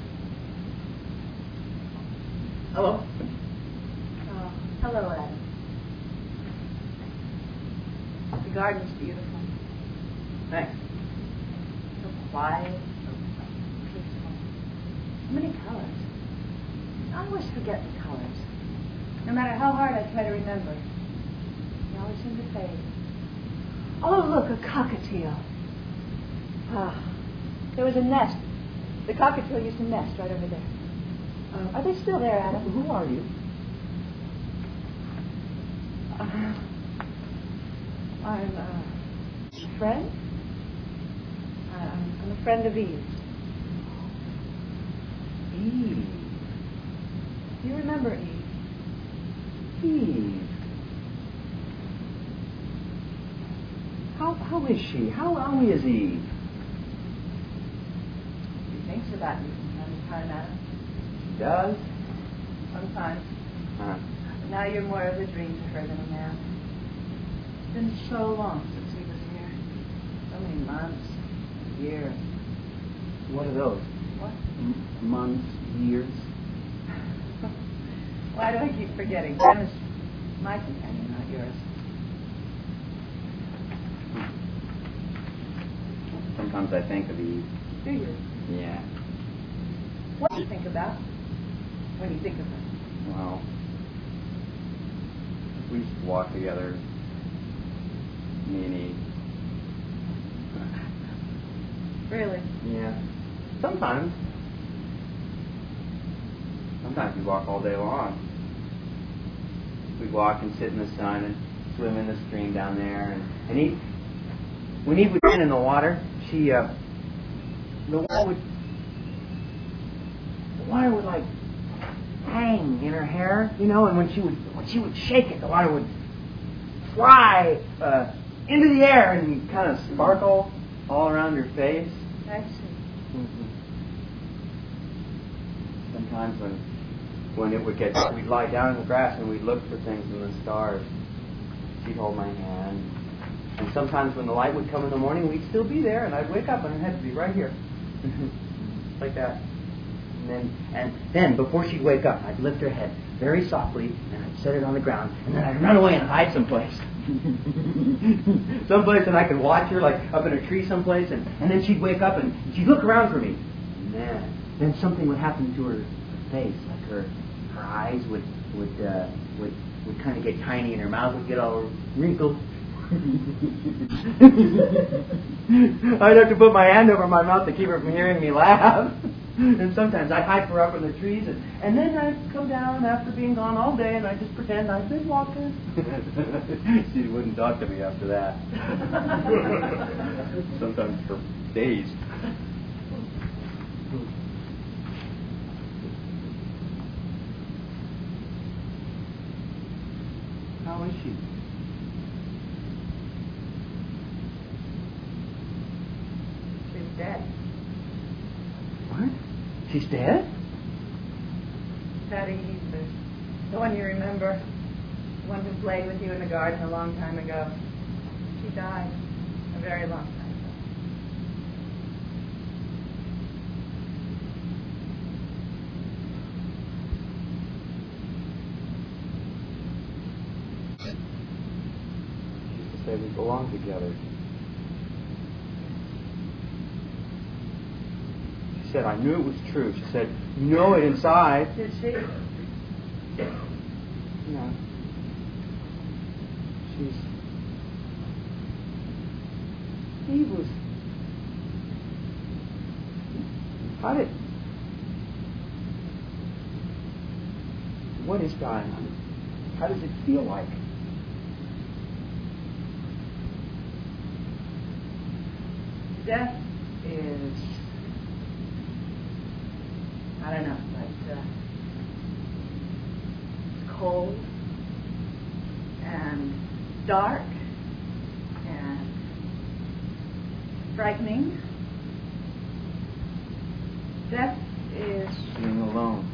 Hello. Oh, hello, Adam. The garden's beautiful. Thanks. So quiet, so peaceful. So many colors. I always forget the colors. No matter how hard I try to remember, they always seem to fade. Oh, look, a cockatiel. Ah, there was a nest. The cockatiel used to nest right over there. Are they still there, Adam? Who are you? I'm a friend. I'm a friend of Eve. Eve. Do you remember Eve? Eve. How is she? How is Eve? She thinks about you from time to time, Adam. She does? Sometimes. Huh. But now you're more of a dream to her than a man. It's been so long since he was here. So many months, years. What are those? What? Months, years? Why do I keep forgetting? Ben is my companion, not yours. Sometimes I think of Eve. Do you? Yeah. What do you think about when you think of her? Well, we used to walk together, me and Eve. Really? Yeah. Sometimes. Sometimes we walk all day long. We'd walk and sit in the sun and swim in the stream down there. And Eve, when Eve would get in the water, the water would like hang in her hair, you know, and when she would shake it, the water would fly into the air and kind of sparkle all around her face. I see. Mm-hmm. Sometimes when it would get, we'd lie down in the grass and we'd look for things in the stars. She'd hold my hand. And sometimes when the light would come in the morning, we'd still be there, and I'd wake up and her head would be right here. Like that. And then before she'd wake up, I'd lift her head very softly and I'd set it on the ground, and then I'd run away and hide someplace. Someplace that I could watch her, like up in a tree someplace, and then she'd wake up and she'd look around for me. And then something would happen to her face, like her eyes would kind of get tiny and her mouth would get all wrinkled. I'd have to put my hand over my mouth to keep her from hearing me laugh. And sometimes I'd hide her up in the trees, and then I'd come down after being gone all day, and I'd just pretend I'd been walking. She wouldn't talk to me after that. Sometimes for days. How is she? She's dead. What? She's dead? Patty Easter. The one you remember. The one who played with you in the garden a long time ago. She died a very long time ago. She used to say we belong together. She said, I knew it was true. She said, you know it inside. Did she? Yeah. He was... What is dying? How does it feel like? Death is, I don't know, but it's cold and dark and frightening. Death is Being alone.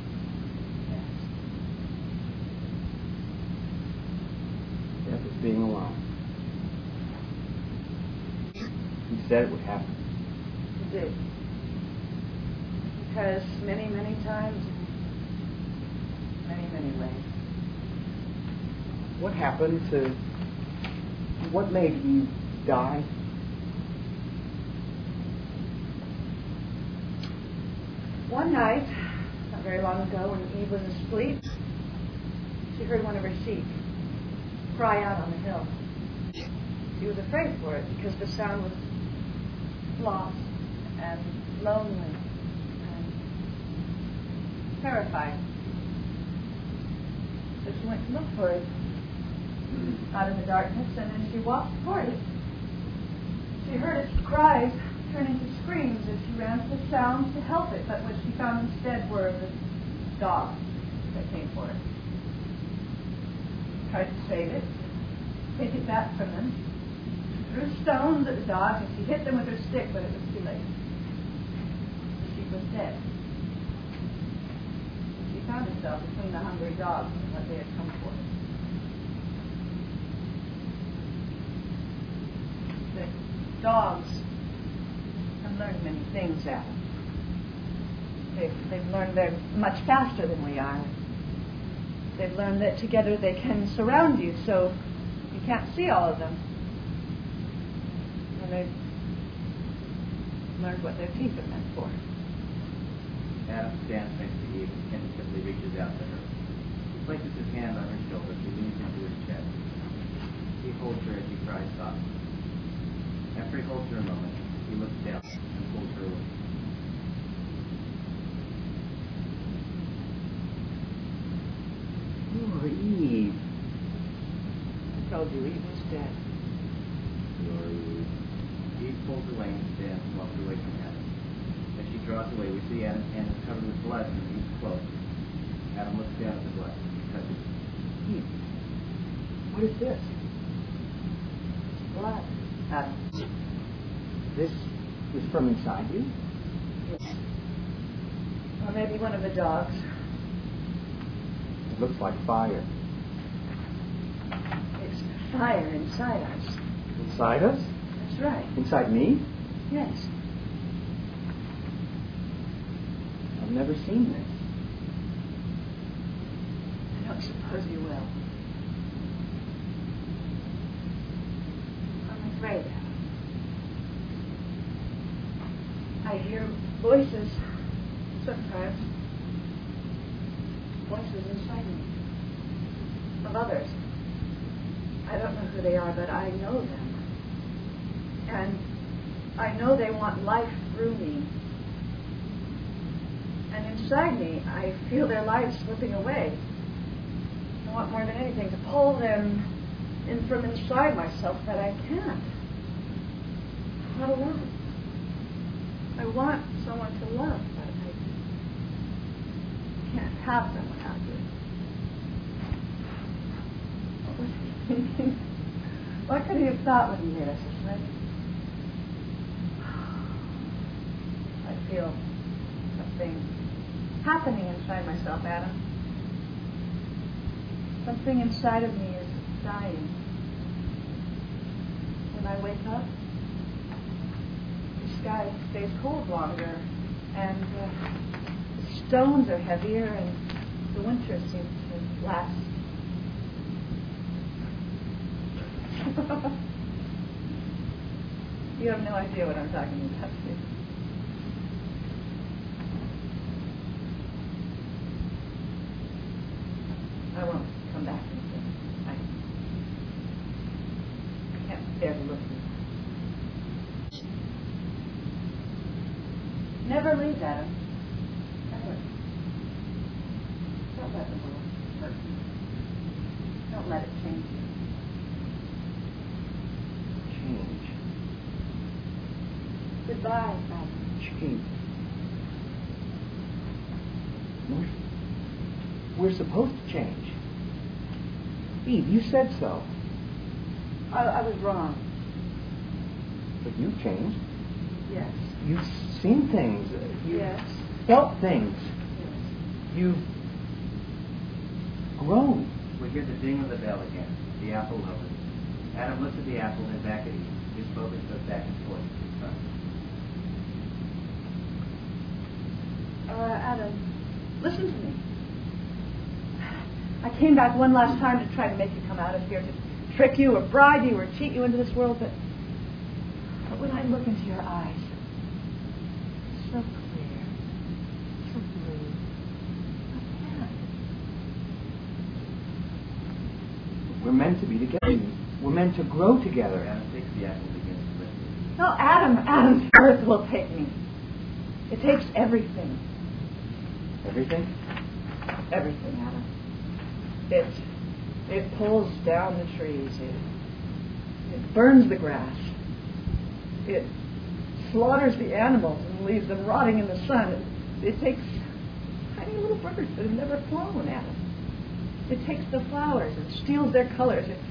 yes. Death is being alone. He said it would happen. He did. Because many, many times, many, many ways. What happened to... What made Eve die? One night, not very long ago, when Eve was asleep, she heard one of her sheep cry out on the hill. She was afraid for it because the sound was lost and lonely and terrifying. So she went to look for it out in the darkness, and as she walked toward it, she heard its cries turn into screams as she ran to the sounds to help it, but what she found instead were the dogs that came for it. Tried to save it, take it back from them. She threw stones at the dogs and she hit them with her stick, but it was too late. The sheep was dead. She found herself between the hungry dogs and what they had come for. The dogs have learned many things, Adam. They've learned they're much faster than we are. They've learned that together they can surround you, so you can't see all of them. And they've learned what their teeth are meant for. Adam stands next to Eve and tentatively reaches out to her. He places his hand on her shoulder. She leans into his chest. He holds her as she cries softly. After he holds her a moment, he looks down and pulls her away. Poor Eve. I told you Eve was dead. Poor Eve. Eve pulls away and stands and walks away from Adam. As she draws away, we see Adam's hand is covered with blood from Eve's clothes. Adam looks down at the blood and touches it. Eve. What is this? Blood. Adam. This is from inside you? Yes. Or maybe one of the dogs. It looks like fire. It's fire inside us. Inside us? That's right. Inside me? Yes. I've never seen this. I don't suppose you will. I'm afraid. I hear voices sometimes. Voices inside me. Of others. I don't know who they are, but I know them. And I know they want life through me. And inside me, I feel their lives slipping away. I want more than anything to pull them in from inside myself, but I can't. I'm not alone. I want someone to love, but I can't have them without you. What was he thinking? What could he have thought when he made us this way? I feel something happening inside myself, Adam. Something inside of me is dying. When I wake up, the sky stays cold longer, and the stones are heavier, and the winter seems to last. You have no idea what I'm talking about. Never leave, Adam. Never. Don't let the world hurt you. Don't let it change you. Change. Goodbye, Adam. Change. We're supposed to change. Eve, you said so. I was wrong. But you've changed. Yes. You've seen things. You've Yes. felt things. Yes. You've grown. We hear the ding of the bell again. The apple lover. Adam looks at the apple and back at Eve. His focus goes back and forth to the sun. Adam, listen to me. I came back one last time to try to make you come out of here, to trick you or bribe you or cheat you into this world, but when I look into your eyes, so clear, so blue, I can't. We're meant to be together. We're meant to grow together. Adam takes the apple and begins to lift it. No, Adam's earth will take me. It takes everything. Everything? Everything, Adam. It pulls down the trees. It burns the grass. It slaughters the animals and leaves them rotting in the sun. It takes tiny little birds that have never flown, Adam. It takes the flowers and steals their colors. It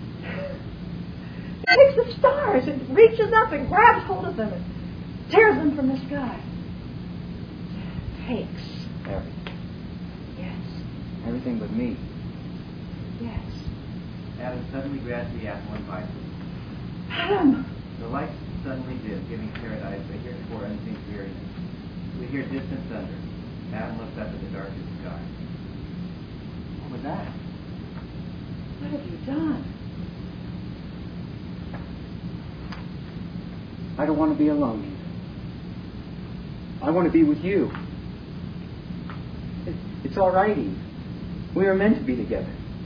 takes the stars. It reaches up and grabs hold of them and tears them from the sky. It takes Everything. Yes. Everything but me. Yes. Adam suddenly grabs the apple and bites it. Adam! The lights suddenly dim, giving paradise a heretofore unseen weariness. We hear distant thunder. Adam looks up at the darkened sky. What was that? What have you done? I don't want to be alone, Eve. I want to be with you. It's all right, Eve. We are meant to be together.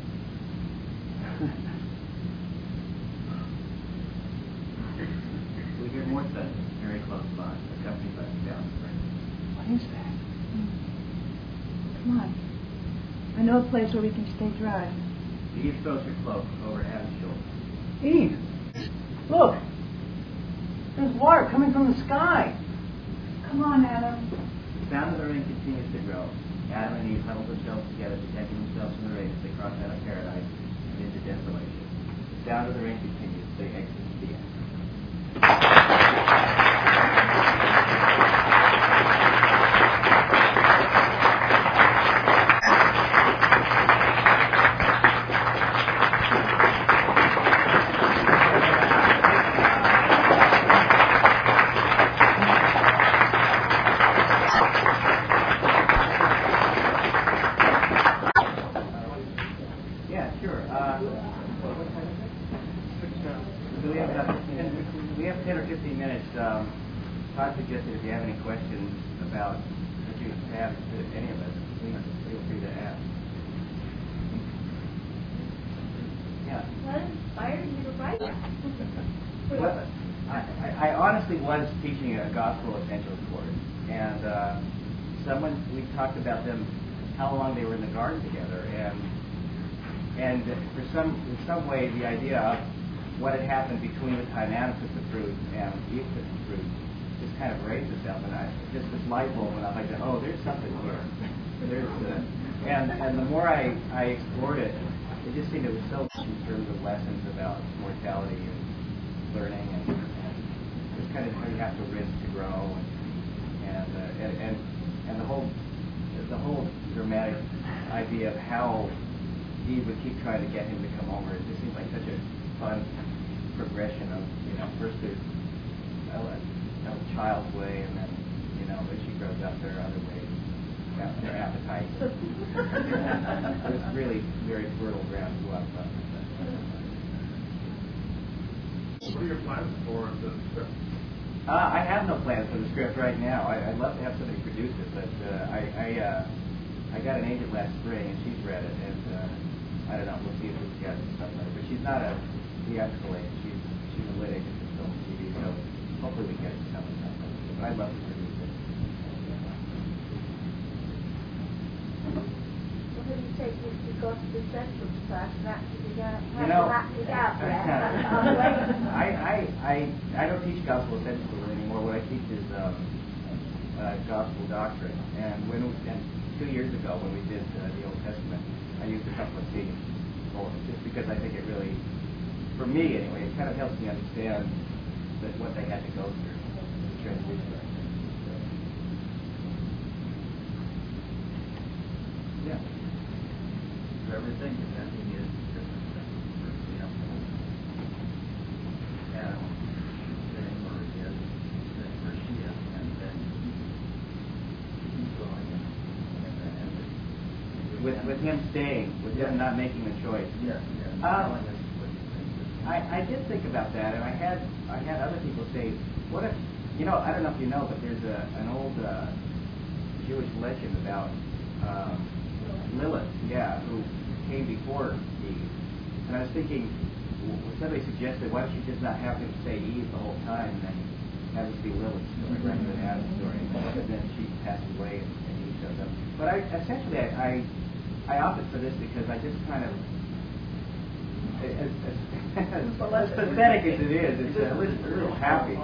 We hear more thunder very close by, accompanied by the sound of rain. What is that? Come on. I know a place where we can stay dry. Eve throws her cloak over Adam's shoulder. Eve! Look! There's water coming from the sky. Come on, Adam. The sound of the rain continues to grow. Adam and Eve huddle themselves together, protecting themselves from the rain as they cross out of paradise and into desolation. The sound of the rain continues. They exit the end. Todd suggested if you have any questions about that you have to any of us, please feel free to ask. Yeah. What inspired you to write that? Well, I honestly was teaching a gospel essentials course, and we talked about them, how long they were in the garden together, and in some way the idea of what had happened between the time Adam took the fruit and Eve took the fruit just kind of raised itself, and just this light bulb went off. I said, "Oh, there's something here." And the more I explored it, it just seemed it was so much in terms of lessons about mortality and learning, and just kind of how you have to risk to grow, and the whole dramatic idea of how Eve would keep trying to get him to come over. It just seems like such a fun progression of first there's a child's way, and then as she grows up there are other ways, their appetites. It's really very fertile ground to go out about. What are your plans for the script? I have no plans for the script right now. I'd love to have somebody produce it, but I got an agent last spring, and she's read it, and I don't know. We'll see if we can get stuff later. But she's not a theatrical agent. She's a lit agent for film and TV, so hopefully we can get it to something. But I'd love to produce it. take you to go to the Central class and actually get You know, it out there. I don't teach gospel essentials anymore. What I teach is gospel doctrine. And 2 years ago when we did the Old Testament, I used a couple of themes for it, just because I think it really, for me anyway, it kind of helps me understand what they had to go through, the transition. Yeah. Everything depending is different. For example, Adam saying where he is, saying where she is, and then he's going and With him staying, with him not making the choice. yes. I did think about that, and I had other people say, what if, I don't know if you know, but there's an old Jewish legend about Lilith, who came before Eve. And I was thinking, somebody suggested, why don't you just not have him say Eve the whole time, and then have it be Lilith's story rather than Adam's story, and then she passes away and Eve shows up. But I opted for this because I just kind of, as pathetic as it is, it's a little happy.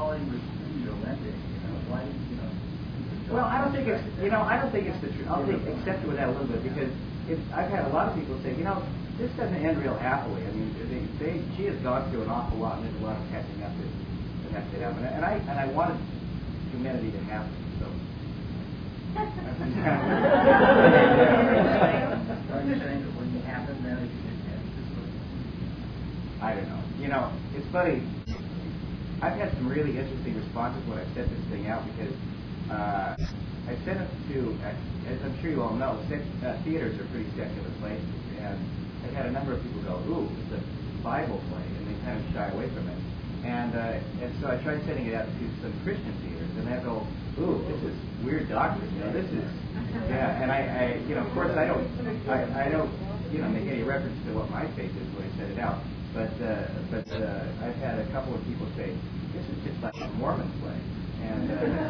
Well, I don't think it's the truth. I'll accept it with that a little bit, because I've had a lot of people say, this doesn't end real happily. I mean, she has gone through an awful lot, and there's a lot of catching up that has to happen. And I wanted humanity to happen. So. Are you saying that when you happen, then it I don't know. It's funny. I've had some really interesting responses when I set this thing out, because I sent it to, as I'm sure you all know, theaters are pretty secular places, and I've had a number of people go, ooh, it's a Bible play, and they kind of shy away from it. And so I tried sending it out to some Christian theaters, and they go, ooh, this is weird doctrine, this is, and I of course I don't make any reference to what my faith is when I set it out, but I've had a couple of people say, this is just like a Mormon play. And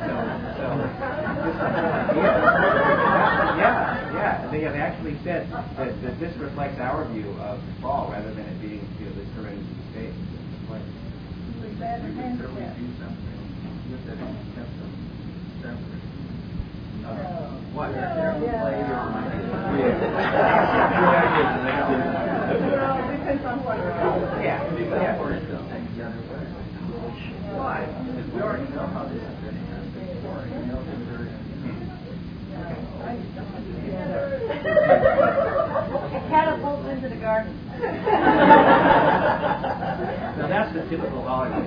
they have actually said that this reflects our view of the fall rather than it being this horrendous mistake. you can certainly do something with it and have some separate. What? Depends on what you're Why? Because we already know how this is going to happen before. You know that there It catapults into the garden. So that's the typical Hollywood.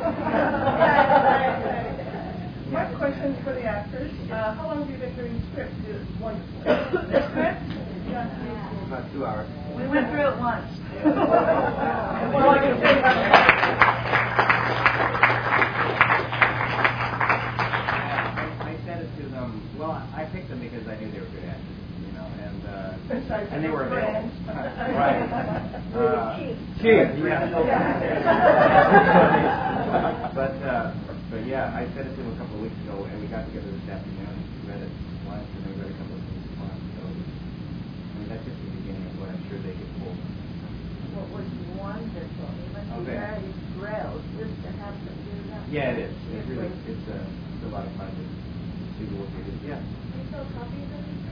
My question for the actors, how long have you been doing scripts? It's wonderful. The script? About 2 hours. We went through it once. Well, I can say I sent it to them. Well, I picked them because I knew they were good actors, and they were available. Right. Cheap. But yeah, I sent it to them a couple of weeks ago, and we got together this afternoon and read it once, and they read a couple of things once. So, that's just the beginning of what I'm sure they could pull. What was wonderful. He must be very thrilled just to have them do that. Yeah, it is. It really, it's a lot of fun to see the work they did. Yeah. Can you sell copies of these?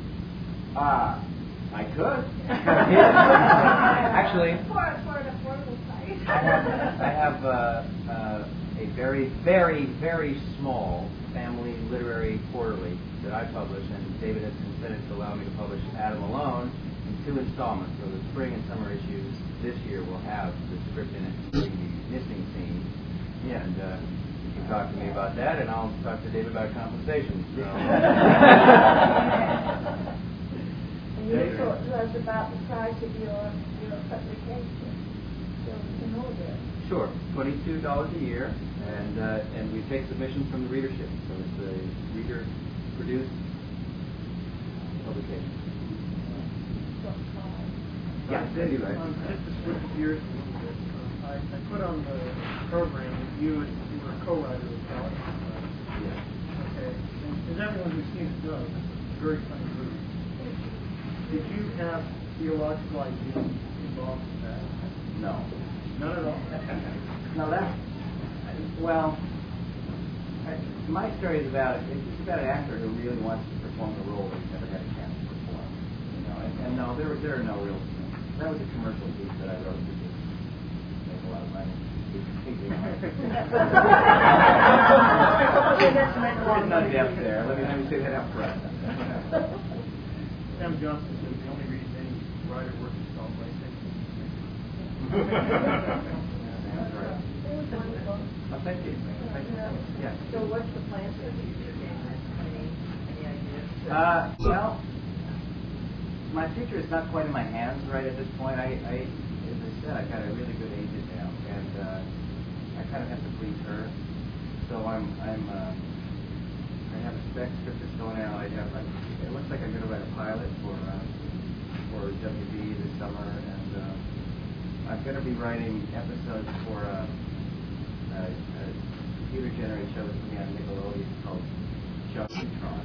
I could. Actually, For an affordable price. I have a very, very, very small family literary quarterly that I publish, and David has consented to allow me to publish Adam Alone in 2 installments. So the spring and summer issues this year will have the script in it, including the missing scene. Yeah. And you can talk to me about that, and I'll talk to David about compensation. So. And you talked to us about the price of your publication. So we can order it. Sure, $22 a year, and we take submissions from the readership. So it's a reader-produced publication. Yeah, they do. Just to switch gears a little bit, I put on the program that you were a co-writer of Dallas. Okay, and as everyone who's seen it knows, it's a very funny movie. Did you have theological ideas involved in that? No. None at all. No, well, my story is about it's about an actor who really wants to perform the role that he's never had a chance to perform. You know, and no, there are no real. That was a commercial piece that I wrote to just make a lot of money. There's no depth there. Let me say that up front. Sam Johnson said the only reason any writer works is called writing. That's right. Oh, thank you. Yeah. So what's the plan for the future game? Any ideas? Well, my future is not quite in my hands right at this point. As I said, I've got a really good agent now, and I kind of have to please her. So I have a spec script that's going out. It looks like I'm going to write a pilot for WB this summer, and I'm going to be writing episodes for a computer-generated show that's going to be on Nickelodeon called Chuckytron.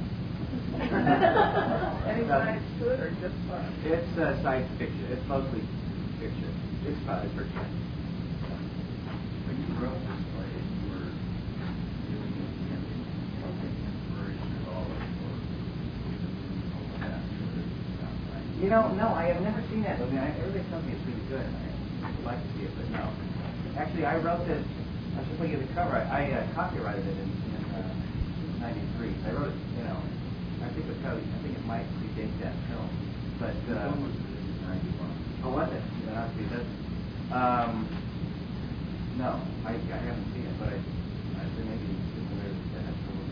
Any science to it or just fun? It's science fiction. It's mostly fiction. It's fun. It's for kids. When you wrote this play, you were doing it in inspiration at all for that. You know, no, I have never seen that movie. Everybody tells me it's really good. I would like to see it, but no. Actually, I wrote this. I was just looking at the cover. I copyrighted it in '93. I wrote it. You know, I think it might predate that film. But oh, was it? Yeah, that's. No, I haven't seen it, but I think maybe similar to that film.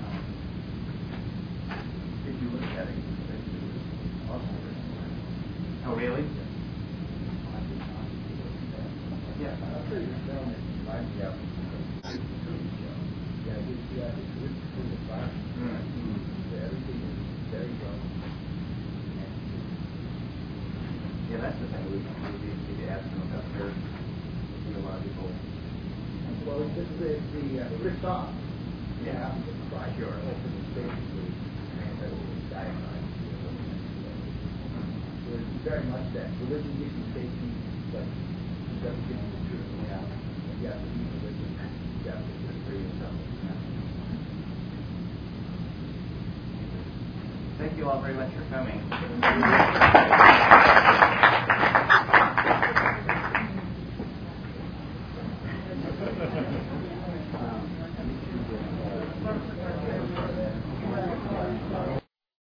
If you look at it, it was also written. Oh, really? Yeah, I'll tell you the film that reminds me of the Truman Show. Yeah, it's written through the fire. Everything is very well. Yeah, that's the thing. We need to ask them about their theological. Well, this is the Rick off. Yeah. Sure. It's basically diatribe. So it's very much that religion gives you safety, but it doesn't give you the truth. Yeah. And you have to be religion. You have to live for yourself. Thank you all very much for coming.